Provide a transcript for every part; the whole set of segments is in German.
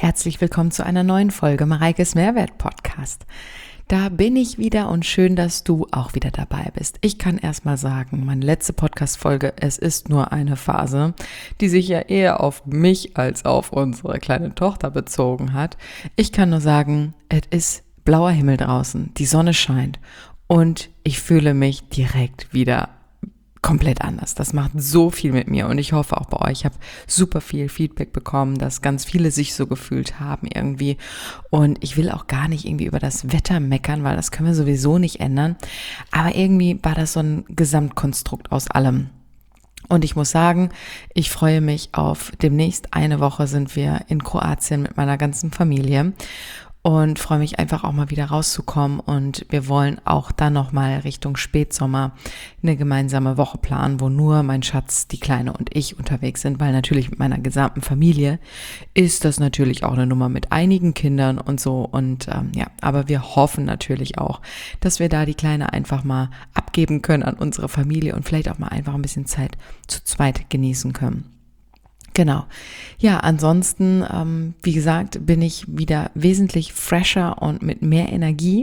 Herzlich willkommen zu einer neuen Folge Mareikes Mehrwert-Podcast. Da bin ich wieder und schön, dass du auch wieder dabei bist. Ich kann erstmal sagen, meine letzte Podcast-Folge, es ist nur eine Phase, die sich ja eher auf mich als auf unsere kleine Tochter bezogen hat. Ich kann nur sagen, es ist blauer Himmel draußen, die Sonne scheint und ich fühle mich direkt wieder komplett anders. Das macht so viel mit mir und ich hoffe auch bei euch. Ich habe super viel Feedback bekommen, dass ganz viele sich so gefühlt haben irgendwie und ich will auch gar nicht irgendwie über das Wetter meckern, weil das können wir sowieso nicht ändern, aber irgendwie war das so ein Gesamtkonstrukt aus allem. Und ich muss sagen, ich freue mich auf demnächst eine Woche sind wir in Kroatien mit meiner ganzen Familie und freue mich einfach auch mal wieder rauszukommen und wir wollen auch dann nochmal Richtung Spätsommer eine gemeinsame Woche planen, wo nur mein Schatz, die Kleine und ich unterwegs sind, weil natürlich mit meiner gesamten Familie ist das natürlich auch eine Nummer mit einigen Kindern und so und aber wir hoffen natürlich auch, dass wir da die Kleine einfach mal abgeben können an unsere Familie und vielleicht auch mal einfach ein bisschen Zeit zu zweit genießen können. Genau. Ja, ansonsten, wie gesagt, bin ich wieder wesentlich fresher und mit mehr Energie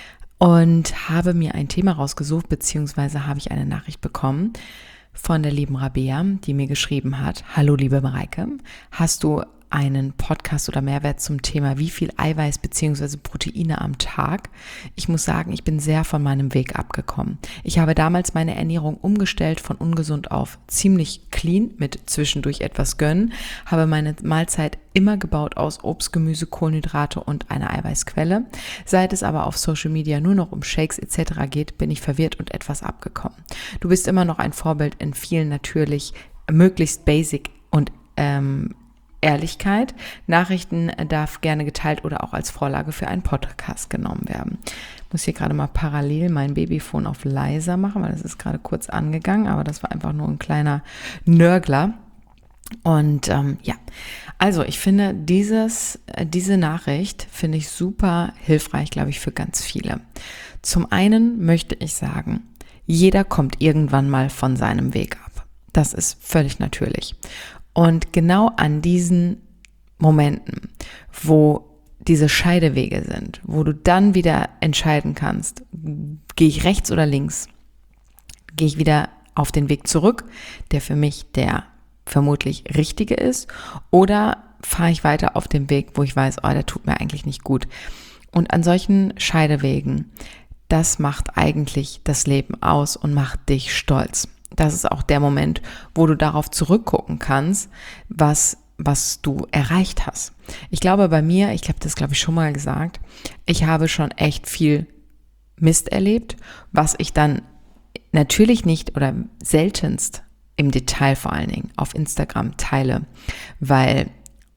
und habe mir ein Thema rausgesucht, beziehungsweise habe ich eine Nachricht bekommen von der lieben Rabea, die mir geschrieben hat: Hallo liebe Mareike, hast du einen Podcast oder Mehrwert zum Thema wie viel Eiweiß bzw. Proteine am Tag? Ich muss sagen, ich bin sehr von meinem Weg abgekommen. Ich habe damals meine Ernährung umgestellt von ungesund auf ziemlich clean mit zwischendurch etwas gönnen, habe meine Mahlzeit immer gebaut aus Obst, Gemüse, Kohlenhydrate und einer Eiweißquelle. Seit es aber auf Social Media nur noch um Shakes etc. geht, bin ich verwirrt und etwas abgekommen. Du bist immer noch ein Vorbild in vielen natürlich möglichst basic und Ehrlichkeit. Nachrichten darf gerne geteilt oder auch als Vorlage für einen Podcast genommen werden. Ich muss hier gerade mal parallel mein Babyphone auf leiser machen, weil das ist gerade kurz angegangen, aber das war einfach nur ein kleiner Nörgler. Und also ich finde diese Nachricht finde ich super hilfreich, glaube ich, für ganz viele. Zum einen möchte ich sagen, jeder kommt irgendwann mal von seinem Weg ab. Das ist völlig natürlich. Und genau an diesen Momenten, wo diese Scheidewege sind, wo du dann wieder entscheiden kannst, gehe ich rechts oder links, gehe ich wieder auf den Weg zurück, der für mich der vermutlich richtige ist, oder fahre ich weiter auf dem Weg, wo ich weiß, der tut mir eigentlich nicht gut. Und an solchen Scheidewegen, das macht eigentlich das Leben aus und macht dich stolz. Das ist auch der Moment, wo du darauf zurückgucken kannst, was du erreicht hast. Ich glaube bei mir, ich habe das glaube ich schon mal gesagt, ich habe schon echt viel Mist erlebt, was ich dann natürlich nicht oder seltenst im Detail vor allen Dingen auf Instagram teile, weil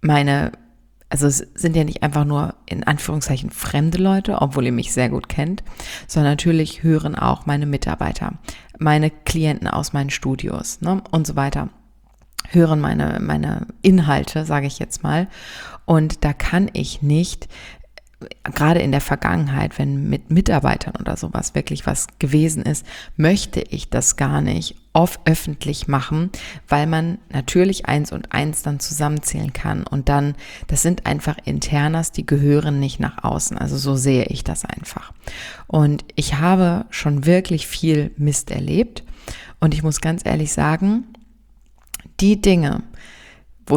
also es sind ja nicht einfach nur in Anführungszeichen fremde Leute, obwohl ihr mich sehr gut kennt, sondern natürlich hören auch meine Mitarbeiter, meine Klienten aus meinen Studios und so weiter, hören meine Inhalte, sage ich jetzt mal. Und da kann ich nicht, gerade in der Vergangenheit, wenn mit Mitarbeitern oder sowas wirklich was gewesen ist, möchte ich das gar nicht öffentlich machen, weil man natürlich 1 und 1 dann zusammenzählen kann und dann, das sind einfach Internas, die gehören nicht nach außen, also so sehe ich das einfach. Und ich habe schon wirklich viel Mist erlebt und ich muss ganz ehrlich sagen, die Dinge, wo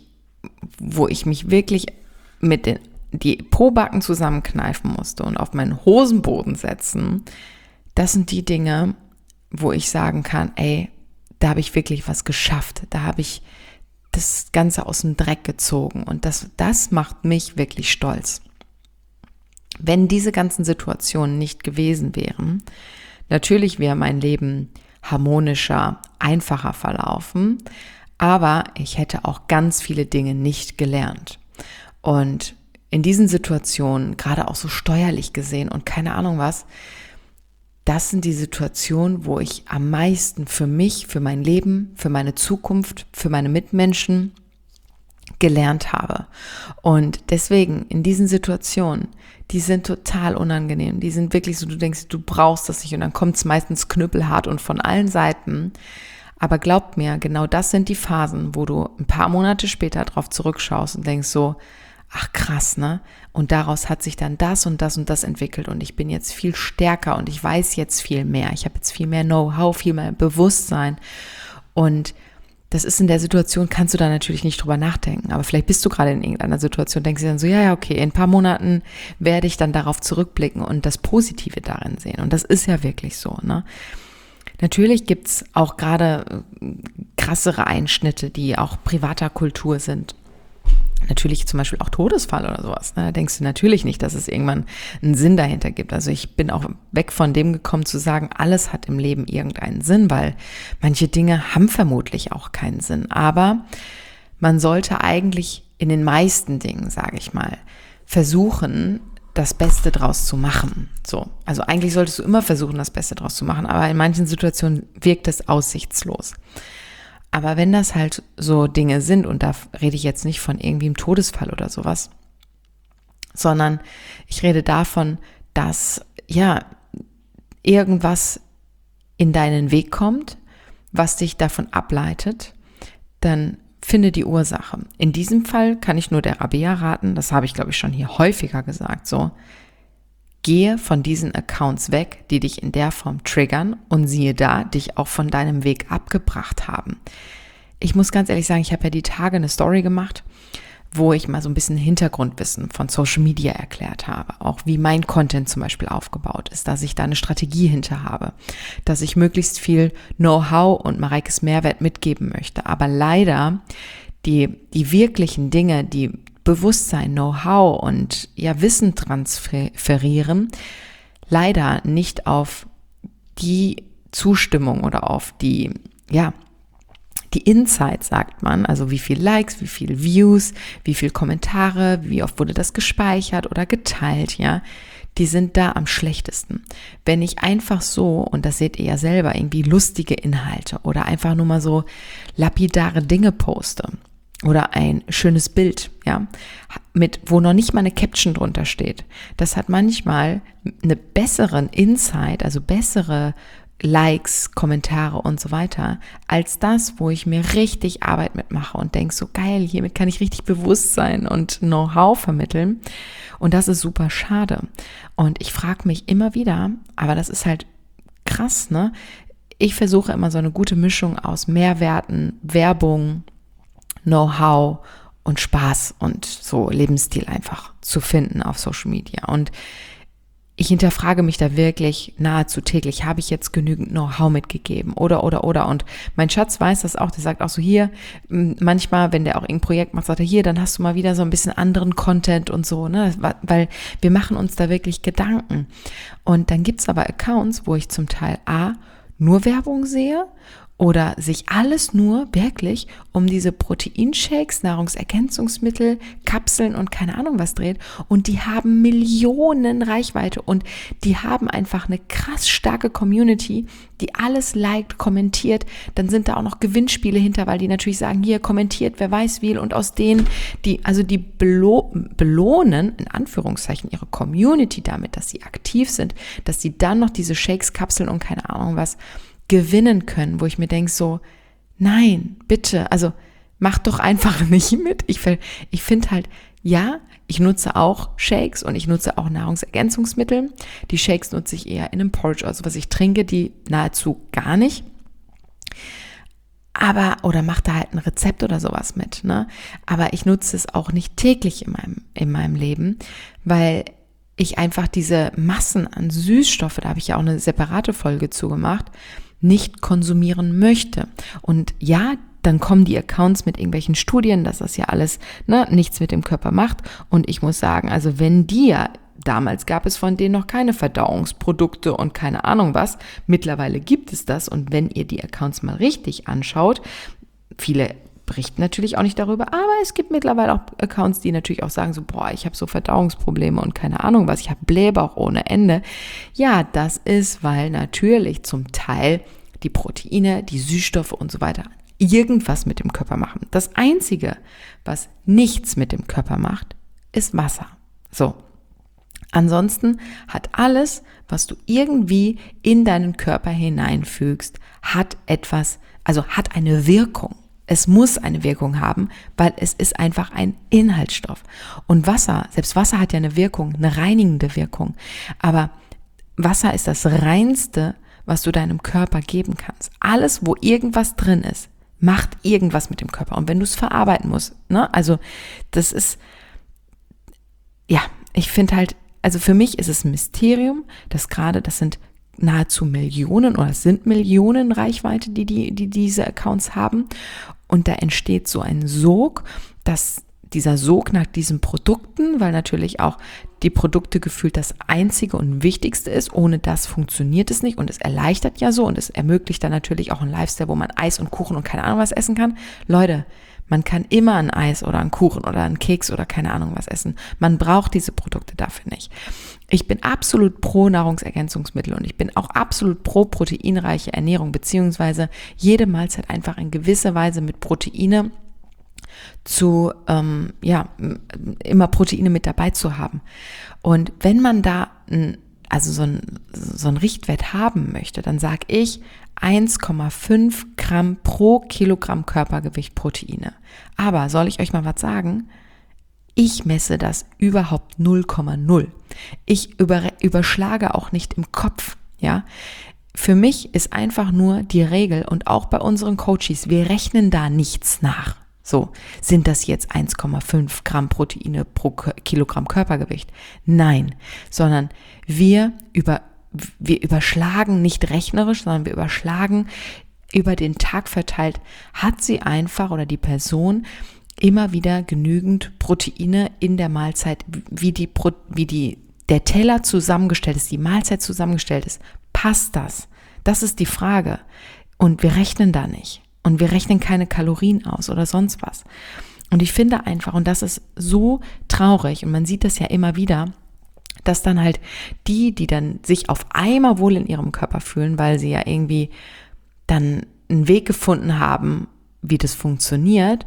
ich mich wirklich mit die Pobacken zusammenkneifen musste und auf meinen Hosenboden setzen, das sind die Dinge, wo ich sagen kann, da habe ich wirklich was geschafft, da habe ich das Ganze aus dem Dreck gezogen und das macht mich wirklich stolz. Wenn diese ganzen Situationen nicht gewesen wären, natürlich wäre mein Leben harmonischer, einfacher verlaufen, aber ich hätte auch ganz viele Dinge nicht gelernt. Und in diesen Situationen, gerade auch so steuerlich gesehen und keine Ahnung was, das sind die Situationen, wo ich am meisten für mich, für mein Leben, für meine Zukunft, für meine Mitmenschen gelernt habe. Und deswegen in diesen Situationen, die sind total unangenehm. Die sind wirklich so, du denkst, du brauchst das nicht und dann kommt es meistens knüppelhart und von allen Seiten. Aber glaubt mir, genau das sind die Phasen, wo du ein paar Monate später drauf zurückschaust und denkst so, ach krass, ne? Und daraus hat sich dann das und das und das entwickelt und ich bin jetzt viel stärker und ich weiß jetzt viel mehr. Ich habe jetzt viel mehr Know-how, viel mehr Bewusstsein und das ist in der Situation, kannst du da natürlich nicht drüber nachdenken, aber vielleicht bist du gerade in irgendeiner Situation, denkst du dann so, ja, okay, in ein paar Monaten werde ich dann darauf zurückblicken und das Positive darin sehen. Und das ist ja wirklich so, ne? Natürlich gibt's auch gerade krassere Einschnitte, die auch privater Kultur sind. Natürlich zum Beispiel auch Todesfall oder sowas. Ne? Da denkst du natürlich nicht, dass es irgendwann einen Sinn dahinter gibt. Also ich bin auch weg von dem gekommen zu sagen, alles hat im Leben irgendeinen Sinn, weil manche Dinge haben vermutlich auch keinen Sinn. Aber man sollte eigentlich in den meisten Dingen, sage ich mal, versuchen, das Beste draus zu machen. So, also eigentlich solltest du immer versuchen, das Beste draus zu machen, aber in manchen Situationen wirkt es aussichtslos. Aber wenn das halt so Dinge sind, und da rede ich jetzt nicht von irgendwie einem Todesfall oder sowas, sondern ich rede davon, dass ja irgendwas in deinen Weg kommt, was dich davon ableitet, dann finde die Ursache. In diesem Fall kann ich nur der Rabea raten, das habe ich glaube ich schon hier häufiger gesagt, so, gehe von diesen Accounts weg, die dich in der Form triggern und siehe da, dich auch von deinem Weg abgebracht haben. Ich muss ganz ehrlich sagen, ich habe ja die Tage eine Story gemacht, wo ich mal so ein bisschen Hintergrundwissen von Social Media erklärt habe. Auch wie mein Content zum Beispiel aufgebaut ist, dass ich da eine Strategie hinter habe, dass ich möglichst viel Know-how und Mareikes Mehrwert mitgeben möchte. Aber leider die wirklichen Dinge, die Bewusstsein, Know-how und ja Wissen transferieren, leider nicht auf die Zustimmung oder auf die Insights, sagt man, also wie viel Likes, wie viel Views, wie viel Kommentare, wie oft wurde das gespeichert oder geteilt, ja, die sind da am schlechtesten. Wenn ich einfach so, und das seht ihr ja selber, irgendwie lustige Inhalte oder einfach nur mal so lapidare Dinge poste, oder ein schönes Bild, ja, wo noch nicht mal eine Caption drunter steht. Das hat manchmal eine besseren Insight, also bessere Likes, Kommentare und so weiter, als das, wo ich mir richtig Arbeit mitmache und denke, so geil, hiermit kann ich richtig Bewusstsein und Know-how vermitteln. Und das ist super schade. Und ich frage mich immer wieder, aber das ist halt krass, ne? Ich versuche immer so eine gute Mischung aus Mehrwerten, Werbung, Know-how und Spaß und so Lebensstil einfach zu finden auf Social Media. Und ich hinterfrage mich da wirklich nahezu täglich, habe ich jetzt genügend Know-how mitgegeben oder. Und mein Schatz weiß das auch, der sagt auch so hier, manchmal, wenn der auch ein Projekt macht, sagt er hier, dann hast du mal wieder so ein bisschen anderen Content und so, ne, weil wir machen uns da wirklich Gedanken. Und dann gibt's aber Accounts, wo ich zum Teil nur Werbung sehe oder sich alles nur wirklich um diese Proteinshakes, Nahrungsergänzungsmittel, Kapseln und keine Ahnung was dreht. Und die haben Millionen Reichweite und die haben einfach eine krass starke Community, die alles liked, kommentiert. Dann sind da auch noch Gewinnspiele hinter, weil die natürlich sagen, hier kommentiert, wer weiß wie. Und aus denen, die belohnen, in Anführungszeichen, ihre Community damit, dass sie aktiv sind, dass sie dann noch diese Shakes, Kapseln und keine Ahnung was gewinnen können, wo ich mir denke so, nein, bitte, also mach doch einfach nicht mit. Ich finde halt, ja, ich nutze auch Shakes und ich nutze auch Nahrungsergänzungsmittel. Die Shakes nutze ich eher in einem Porridge, also was ich trinke, die nahezu gar nicht. Oder mach da halt ein Rezept oder sowas mit, ne? Aber ich nutze es auch nicht täglich in meinem Leben, weil ich einfach diese Massen an Süßstoffe, da habe ich ja auch eine separate Folge zugemacht, nicht konsumieren möchte. Und ja, dann kommen die Accounts mit irgendwelchen Studien, dass das ja alles nichts mit dem Körper macht. Und ich muss sagen, also wenn damals gab es von denen noch keine Verdauungsprodukte und keine Ahnung was, mittlerweile gibt es das. Und wenn ihr die Accounts mal richtig anschaut, viele berichten natürlich auch nicht darüber, aber es gibt mittlerweile auch Accounts, die natürlich auch sagen so, ich habe so Verdauungsprobleme und keine Ahnung was, ich habe Blähbauch ohne Ende. Ja, das ist, weil natürlich zum Teil die Proteine, die Süßstoffe und so weiter irgendwas mit dem Körper machen. Das Einzige, was nichts mit dem Körper macht, ist Wasser. So. Ansonsten hat alles, was du irgendwie in deinen Körper hineinfügst, hat eine Wirkung. Es muss eine Wirkung haben, weil es ist einfach ein Inhaltsstoff. Und Wasser, selbst Wasser hat ja eine Wirkung, eine reinigende Wirkung. Aber Wasser ist das Reinste, was du deinem Körper geben kannst. Alles, wo irgendwas drin ist, macht irgendwas mit dem Körper. Und wenn du es verarbeiten musst, ne? Also das ist, ja, ich finde halt, also für mich ist es ein Mysterium, dass gerade, das sind nahezu Millionen oder es sind Millionen Reichweite, die diese Accounts haben. Und da entsteht so ein Sog, dass dieser Sog nach diesen Produkten, weil natürlich auch die Produkte gefühlt das Einzige und Wichtigste ist. Ohne das funktioniert es nicht und es erleichtert ja so und es ermöglicht dann natürlich auch einen Lifestyle, wo man Eis und Kuchen und keine Ahnung was essen kann. Leute, man kann immer ein Eis oder einen Kuchen oder einen Keks oder keine Ahnung was essen. Man braucht diese Produkte dafür nicht. Ich bin absolut pro Nahrungsergänzungsmittel und ich bin auch absolut pro proteinreiche Ernährung, beziehungsweise jede Mahlzeit einfach in gewisser Weise mit Proteine zu, immer Proteine mit dabei zu haben. Und wenn man da so ein Richtwert haben möchte, dann sage ich 1,5 Gramm pro Kilogramm Körpergewicht Proteine. Aber soll ich euch mal was sagen? Ich messe das überhaupt 0,0. Ich überschlage auch nicht im Kopf, ja. Für mich ist einfach nur die Regel und auch bei unseren Coaches, wir rechnen da nichts nach. So, sind das jetzt 1,5 Gramm Proteine pro Kilogramm Körpergewicht? Nein, sondern wir überschlagen nicht rechnerisch, sondern wir überschlagen über den Tag verteilt, hat sie einfach oder die Person immer wieder genügend Proteine in der Mahlzeit, der Teller zusammengestellt ist, die Mahlzeit zusammengestellt ist. Passt das? Das ist die Frage. Und wir rechnen da nicht. Und wir rechnen keine Kalorien aus oder sonst was. Und ich finde einfach, und das ist so traurig, und man sieht das ja immer wieder, dass dann halt die dann sich auf einmal wohl in ihrem Körper fühlen, weil sie ja irgendwie dann einen Weg gefunden haben, wie das funktioniert,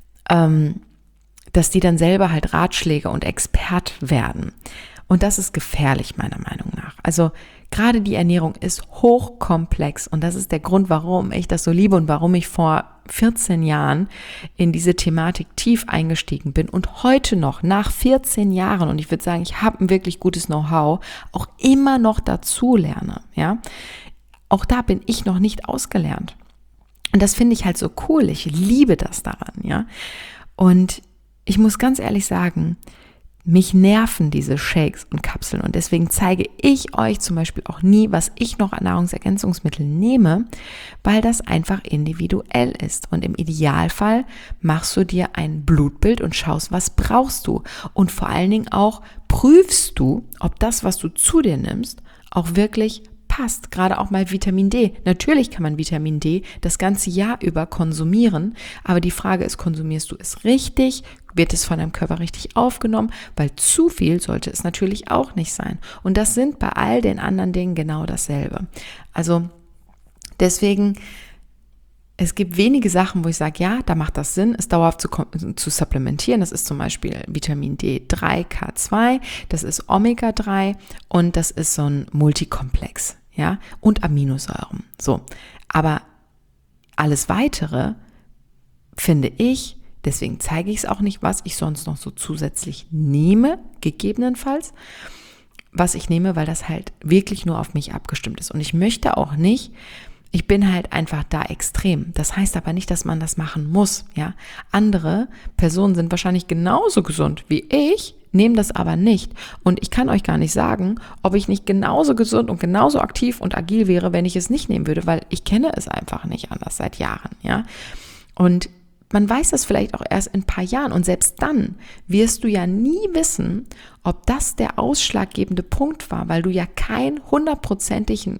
dass die dann selber halt Ratschläge und Expert werden. Und das ist gefährlich, meiner Meinung nach. Also gerade die Ernährung ist hochkomplex und das ist der Grund, warum ich das so liebe und warum ich vor 14 Jahren in diese Thematik tief eingestiegen bin und heute noch, nach 14 Jahren, und ich würde sagen, ich habe ein wirklich gutes Know-how, auch immer noch dazu lerne. Ja? Auch da bin ich noch nicht ausgelernt. Und das finde ich halt so cool. Ich liebe das daran. Ja? Und ich muss ganz ehrlich sagen, mich nerven diese Shakes und Kapseln und deswegen zeige ich euch zum Beispiel auch nie, was ich noch an Nahrungsergänzungsmitteln nehme, weil das einfach individuell ist. Und im Idealfall machst du dir ein Blutbild und schaust, was brauchst du. Und vor allen Dingen auch prüfst du, ob das, was du zu dir nimmst, auch wirklich passt, gerade auch mal Vitamin D. Natürlich kann man Vitamin D das ganze Jahr über konsumieren, aber die Frage ist, konsumierst du es richtig? Wird es von deinem Körper richtig aufgenommen? Weil zu viel sollte es natürlich auch nicht sein. Und das sind bei all den anderen Dingen genau dasselbe. Also deswegen, es gibt wenige Sachen, wo ich sage, ja, da macht das Sinn, es dauerhaft zu supplementieren. Das ist zum Beispiel Vitamin D3, K2, das ist Omega-3 und das ist so ein Multikomplex, ja, und Aminosäuren. So, aber alles Weitere finde ich, deswegen zeige ich es auch nicht, was ich sonst noch so zusätzlich nehme, gegebenenfalls, was ich nehme, weil das halt wirklich nur auf mich abgestimmt ist. Und ich möchte auch nicht, ich bin halt einfach da extrem. Das heißt aber nicht, dass man das machen muss, ja. Andere Personen sind wahrscheinlich genauso gesund wie ich, nehmen das aber nicht. Und ich kann euch gar nicht sagen, ob ich nicht genauso gesund und genauso aktiv und agil wäre, wenn ich es nicht nehmen würde, weil ich kenne es einfach nicht anders seit Jahren, ja. Und man weiß das vielleicht auch erst in ein paar Jahren und selbst dann wirst du ja nie wissen, ob das der ausschlaggebende Punkt war, weil du ja keinen hundertprozentigen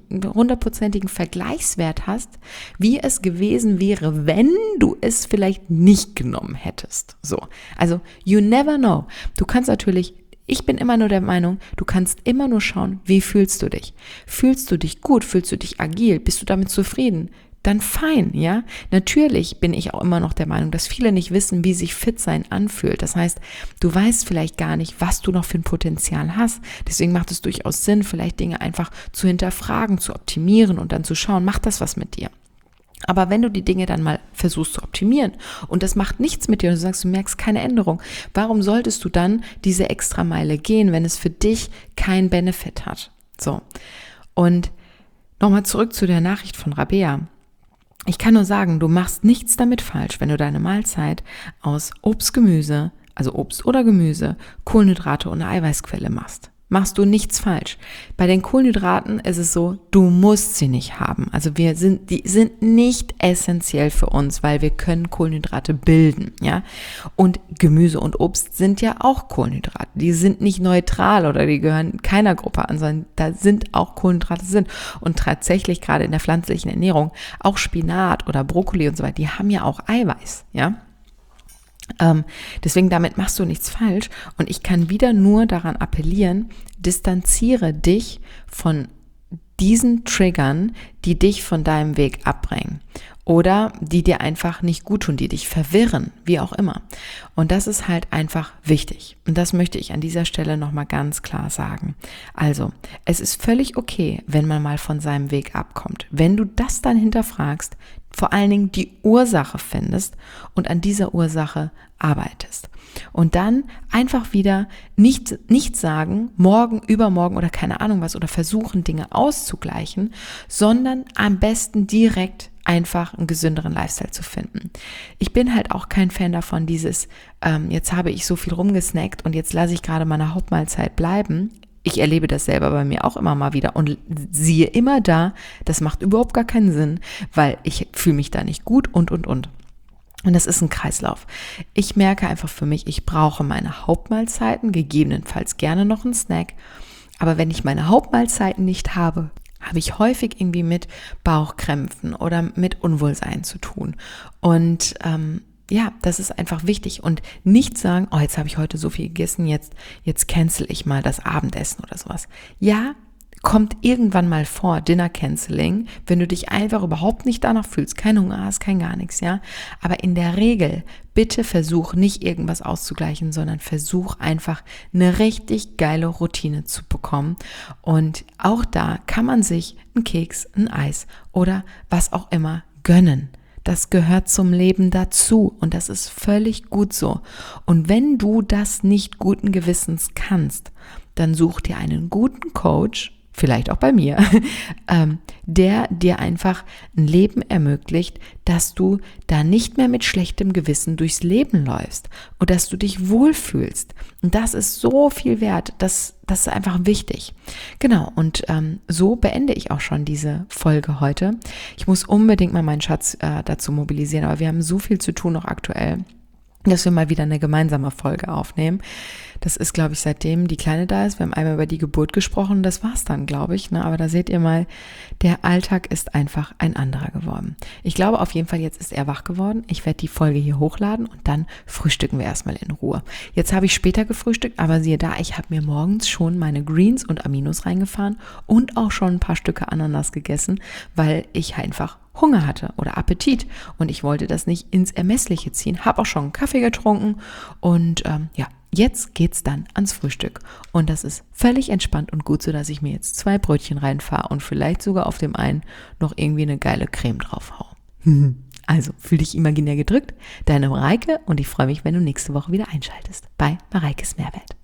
Vergleichswert hast, wie es gewesen wäre, wenn du es vielleicht nicht genommen hättest. So, also you never know. Du kannst natürlich, ich bin immer nur der Meinung, du kannst immer nur schauen, wie fühlst du dich? Fühlst du dich gut? Fühlst du dich agil? Bist du damit zufrieden? Dann fein, ja. Natürlich bin ich auch immer noch der Meinung, dass viele nicht wissen, wie sich fit sein anfühlt. Das heißt, du weißt vielleicht gar nicht, was du noch für ein Potenzial hast. Deswegen macht es durchaus Sinn, vielleicht Dinge einfach zu hinterfragen, zu optimieren und dann zu schauen, macht das was mit dir? Aber wenn du die Dinge dann mal versuchst zu optimieren und das macht nichts mit dir und du sagst, du merkst keine Änderung, warum solltest du dann diese Extrameile gehen, wenn es für dich keinen Benefit hat? So. Und nochmal zurück zu der Nachricht von Rabea. Ich kann nur sagen, du machst nichts damit falsch, wenn du deine Mahlzeit aus Obst, Gemüse, also Obst oder Gemüse, Kohlenhydrate und eine Eiweißquelle machst. Machst du nichts falsch. Bei den Kohlenhydraten ist es so, du musst sie nicht haben. Also die sind nicht essentiell für uns, weil wir können Kohlenhydrate bilden, ja. Und Gemüse und Obst sind ja auch Kohlenhydrate. Die sind nicht neutral oder die gehören keiner Gruppe an, sondern da sind auch Kohlenhydrate sind. Und tatsächlich gerade in der pflanzlichen Ernährung, auch Spinat oder Brokkoli und so weiter, die haben ja auch Eiweiß, ja. Deswegen damit machst du nichts falsch und ich kann wieder nur daran appellieren, distanziere dich von diesen Triggern, die dich von deinem Weg abbringen oder die dir einfach nicht gut tun, die dich verwirren, wie auch immer. Und das ist halt einfach wichtig. Und das möchte ich an dieser Stelle nochmal ganz klar sagen. Also, es ist völlig okay, wenn man mal von seinem Weg abkommt. Wenn du das dann hinterfragst, vor allen Dingen die Ursache findest und an dieser Ursache arbeitest. Und dann einfach wieder nicht sagen, morgen, übermorgen oder keine Ahnung was oder versuchen, Dinge auszugleichen, sondern am besten direkt einfach einen gesünderen Lifestyle zu finden. Ich bin halt auch kein Fan davon, jetzt habe ich so viel rumgesnackt und jetzt lasse ich gerade meine Hauptmahlzeit bleiben. Ich erlebe das selber bei mir auch immer mal wieder und siehe immer da, das macht überhaupt gar keinen Sinn, weil ich fühle mich da nicht gut und. Und das ist ein Kreislauf. Ich merke einfach für mich, ich brauche meine Hauptmahlzeiten, gegebenenfalls gerne noch einen Snack. Aber wenn ich meine Hauptmahlzeiten nicht habe, habe ich häufig irgendwie mit Bauchkrämpfen oder mit Unwohlsein zu tun. Und das ist einfach wichtig und nicht sagen, oh, jetzt habe ich heute so viel gegessen, jetzt cancel ich mal das Abendessen oder sowas. Ja, kommt irgendwann mal vor, Dinner Canceling, wenn du dich einfach überhaupt nicht danach fühlst, kein Hunger hast, kein gar nichts, ja. Aber in der Regel, bitte versuch nicht irgendwas auszugleichen, sondern versuch einfach eine richtig geile Routine zu bekommen. Und auch da kann man sich einen Keks, ein Eis oder was auch immer gönnen. Das gehört zum Leben dazu und das ist völlig gut so. Und wenn du das nicht guten Gewissens kannst, dann such dir einen guten Coach, vielleicht auch bei mir, der dir einfach ein Leben ermöglicht, dass du da nicht mehr mit schlechtem Gewissen durchs Leben läufst und dass du dich wohlfühlst. Und das ist so viel wert, das ist einfach wichtig. Genau, und so beende ich auch schon diese Folge heute. Ich muss unbedingt mal meinen Schatz dazu mobilisieren, aber wir haben so viel zu tun noch aktuell, dass wir mal wieder eine gemeinsame Folge aufnehmen. Das ist, glaube ich, seitdem die Kleine da ist. Wir haben einmal über die Geburt gesprochen, das war's dann, glaube ich. Aber da seht ihr mal, der Alltag ist einfach ein anderer geworden. Ich glaube auf jeden Fall, jetzt ist er wach geworden. Ich werde die Folge hier hochladen und dann frühstücken wir erstmal in Ruhe. Jetzt habe ich später gefrühstückt, aber siehe da, ich habe mir morgens schon meine Greens und Aminos reingefahren und auch schon ein paar Stücke Ananas gegessen, weil ich einfach Hunger hatte oder Appetit und ich wollte das nicht ins Ermessliche ziehen. Habe auch schon einen Kaffee getrunken und jetzt geht's dann ans Frühstück und das ist völlig entspannt und gut so, dass ich mir jetzt 2 Brötchen reinfahre und vielleicht sogar auf dem einen noch irgendwie eine geile Creme drauf hau. Also, fühl dich imaginär gedrückt, deine Mareike und ich freue mich, wenn du nächste Woche wieder einschaltest bei Mareikes Mehrwert.